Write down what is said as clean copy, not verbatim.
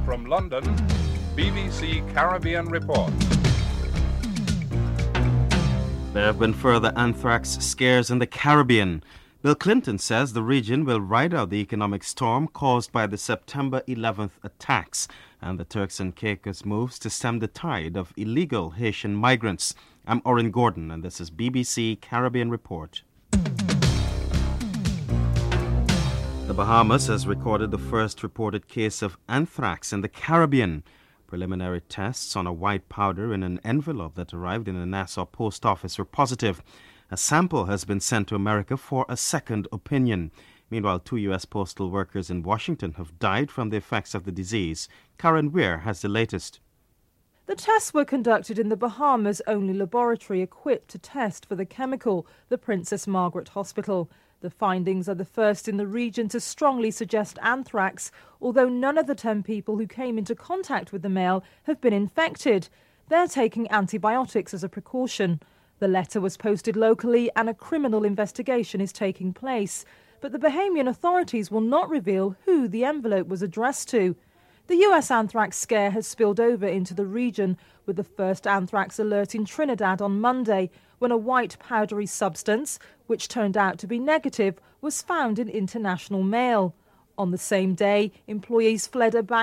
From London, BBC Caribbean Report. There have been further anthrax scares in the Caribbean. Bill Clinton says the region will ride out the economic storm caused by the September 11th attacks and the Turks and Caicos moves to stem the tide of illegal Haitian migrants. I'm Oren Gordon, and this is BBC Caribbean Report. The Bahamas has recorded the first reported case of anthrax in the Caribbean. Preliminary tests on a white powder in an envelope that arrived in the Nassau post office were positive. A sample has been sent to America for a second opinion. Meanwhile, 2 U.S. postal workers in Washington have died from the effects of the disease. Karen Weir has the latest. The tests were conducted in the Bahamas' only laboratory equipped to test for the chemical, the Princess Margaret Hospital. The findings are the first in the region to strongly suggest anthrax, although none of the 10 people who came into contact with the male have been infected. They're taking antibiotics as a precaution. The letter was posted locally and a criminal investigation is taking place. But the Bahamian authorities will not reveal who the envelope was addressed to. The US anthrax scare has spilled over into the region, with the first anthrax alert in Trinidad on Monday, when a white powdery substance, which turned out to be negative, was found in international mail. On the same day, employees fled a bank